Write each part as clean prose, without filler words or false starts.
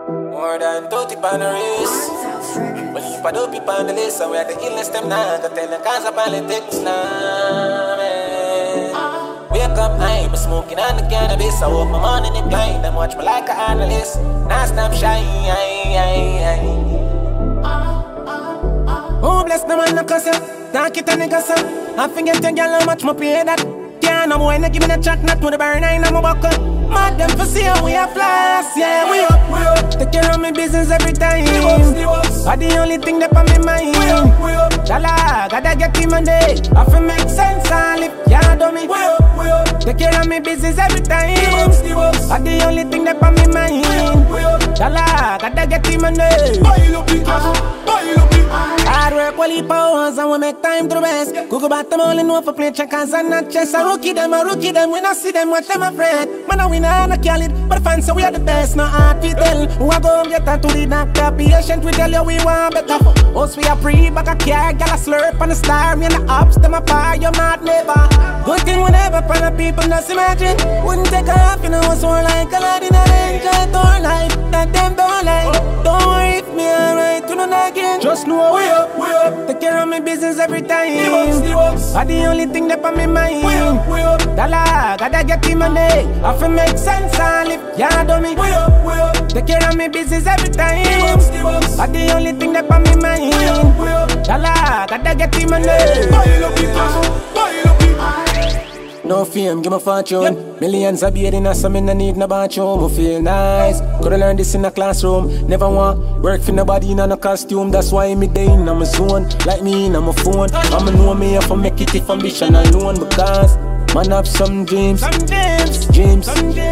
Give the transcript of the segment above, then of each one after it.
More than 30 on the wrist. Well, if I don't be on the list, so we are the illness them now. Got tell the cause of politics now, man. Wake up, I'm smoking on the cannabis. I woke my morning in blind and watch me like an analyst. Now stop shy. Oh, bless the man, no cuss ya. Talk it a nigga, son. I forget your girl how much my pay that. Can't no boy, no give me the chat, not to the burn, I know my buckle. Mad them for see how we are flash, yeah, we up. Take care of me business every time. Are the only thing that on my mind. Dollar, gotta get him money. I feel make sense, I live, yeah, do me. Take care of me business every time. Are the only thing that on my mind. Dollar, gotta get him money. Hard work, quality powers, and we make time to the best. Google back them all in one for play checkers and not chess. I rookie them, when I see them, watch them afraid. Man, I win and I kill it, but the fans say we are the best. No hard to tell, who I go get to the doctor. Patient, we tell you we want better. Us we are free, back a care, gal a slurp on the star. Me and the ups, them a par, you're not never. Good thing whenever for the people just imagine. Wouldn't take off, you know, so like a lot in a enjoy our life. That them don't like. Don't worry if me alright, you know not again. Just know we up. Take care of my business every time. Are the only thing that on my mind. Dollar, gotta get him money. I feel make sense, I live, yeah, do me. Take care of my business every time. Are the only thing that on my mind. Dollar, gotta get him money. No fame, give me fortune. Millions of beer in a some I need no bathroom. I feel nice. Coulda learned this in a classroom. Never want work for nobody in a costume. That's why me day in my zone. Like me in my phone. I'ma know me if I make it if ambition alone. Because man have some dreams. Dreams.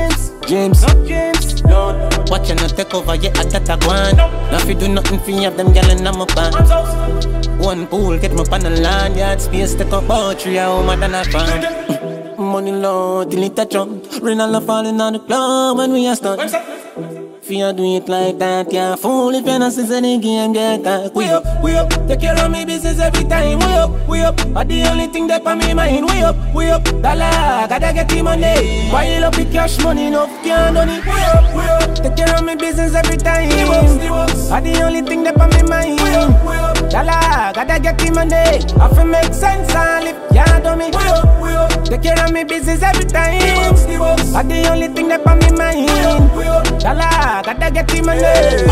Watch you not take over yet at that one. Now if you do nothing for you, have them gal in my band. One pool, get me on the land. Yard space, take up about 3 hours more than I found. Money low, till it a jump. Rain all falling on the club when we are stuck. If you do it like that, you're fool. If you're not since any game, get that. We up. Take care of me business every time. We up. Are the only thing that on me mind. We up. Dollar, gotta get the money. Pile up with cash money, enough can't done it. We up. Take care of me business every time. Are the only thing that on me mind. Dollar, gotta get the money. I feel make sense, I live, yeah, do me. Take care of me business every time. Are the only thing that on me mind. Dollar, gotta get the money.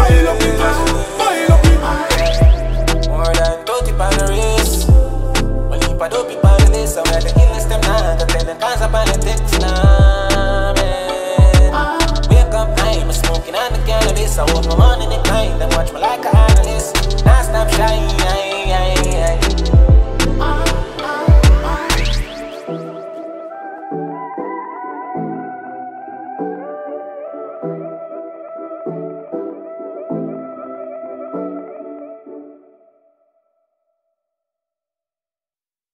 More than 30 on the wrist. Well, if I don't be on the list, so we are the illness them now. Got tell the cause of politics now, man. Wake up, I'm smoking on the cannabis. I woke my morning